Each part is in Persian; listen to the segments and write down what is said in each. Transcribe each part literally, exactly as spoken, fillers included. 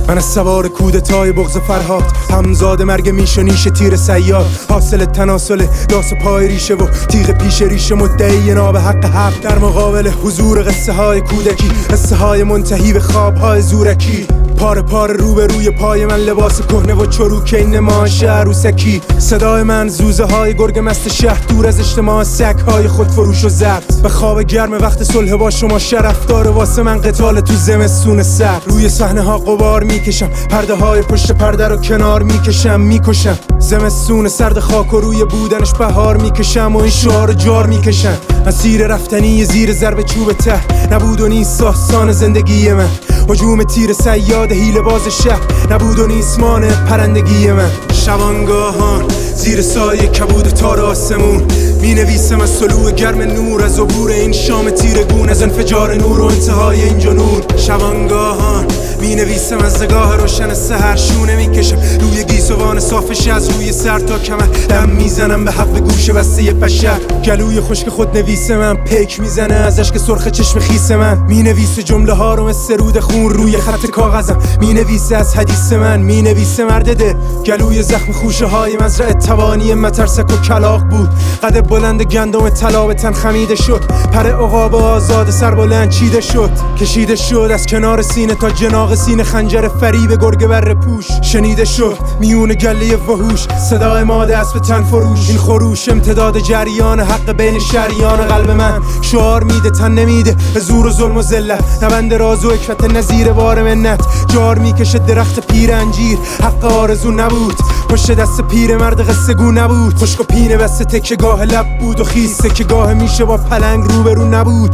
من از سوار کودتای بغض فرهاد، همزاد مرگ میش و نیش تیر سیاد، حاصل تناسل داس پای ریشه و تیغ پیش ریشه، مدعی ناب حق حق در مقابل حضور قصه های کودکی، قصه های منتهی به خواب های زورکی. پاره پاره رو به روی پای من، لباس کهنه و چروک این نمایش عروسکی. صدای من زوزه های گرگ مست شهر، دور از اجتماع سگ های خود فروش و زرد. به خواب گرم وقت صلح با شما شرف داره واسه من قتال تو زمستون سر. روی صحنه ها غبار میکشم، پرده های پشت پرده رو کنار میکشم میکشم. زمستون سرد خاک و روی بودنش بهار میکشم و این شعار جار میکشم. مسیر رفتنی زیر ضرب چوب ته، نبود و نیست داستان زندگی من. هجوم تیر صیاد حیله باز شهر، نبود و نیست مان پرندگی من. شبانگاهان زیر سایه کبود تار آسمون، می نویسم از طلوع گرم نور، از عبور این شام تیرگون، از انفجار نور و انتهای این جنون. شبانگاهان می نویسم از نگاه روشن سحر، شونه می کشم روی گیسوان صافش، از روی سر تا کمر دم میزنم به حق گوش بسته پشر. گلوی خشک خود نویس من پیک میزنه از اشک سرخ چشم خیس من. می نویسه جمله ها رو مثل رود خون روی خط کاغذم، می نویسه از حدیث من، می نویسه مردده. گلوی زخم خوشه های مزرعه توانی مترسک و کلاغ بود، قد بلند گندم طلا به تن خمیده شد، پر عقاب آزاد سر بلند چیده شد، کشیده شد از کنار سینه تا جناق سینه، خنجر فریب گرگ بر پوش شنیده شد میون گله وحوش، صدای ماده اسب تن فروش. این خروش امتداد جریان حق بین شریان قلب من، شعار میده تن نمیده به زور و ظلم و ذلت، نبند راز و حکمت نظیر بار منت، جار میکشه درخت پیر انجیر. حق آرزو نبود پشت دست پیر مرد قصه گو نبود، خشک و پینه بسته تکه گاه لب بود و خیسته که گاه میشه با پلنگ روبرو نبود.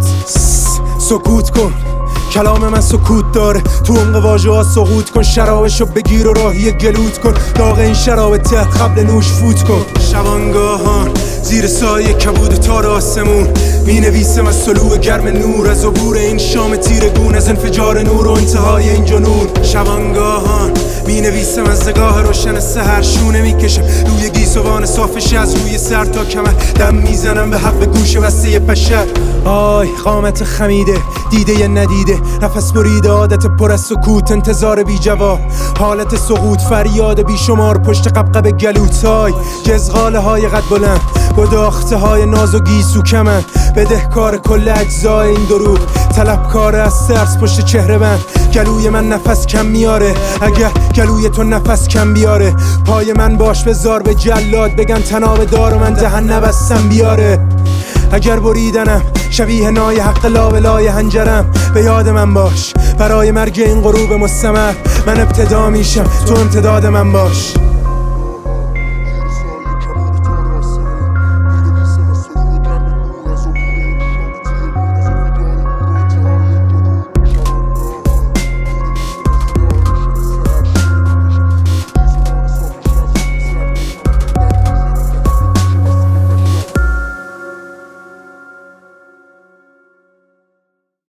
سکوت کن، کلام من سکوت داره، تو عمق واژه ها سقوط کن، شرابشو بگیر و راهی گلوت کن، داغ این شراب ته قبل نوش فوت کن. شبانگاهان زیر سایه کبود تار آسمون، می نویسم از طلوع گرم نور، از عبور این شام تیرگون، از انفجار نور و انتهای این جنون. شبانگاهان می نویسم از نگاه روشن سحر، شونه می کشم روی گیسوان صافش، از روی سر تا کمر دم میزنم به حق گوش بسته پشر. آی قامت خمیده دیده ی ندیده، نفس بریده عادت پر از سکوت، انتظار بی جواب، حالت سقوط، فریاد بیشمار پشت قبقب گلوتای، جزغاله های قد بلند، گداخته های ناز و گیسو کمن، بدهکار کل اجزای این دروغ، طلبکار از ترس پشت چهره من. گلوی من نفس کم میاره، اگر گلوی تو نفس کم بیاره، پای من باش بذار به جلاد بگن تناب دار و من دهن نبستم بیاره. اگر بریدنم شبیه نای حق لابلای هنجرم، به یاد من باش برای مرگ این غروب مستمر، من ابتدا میشم تو امتداد من باش.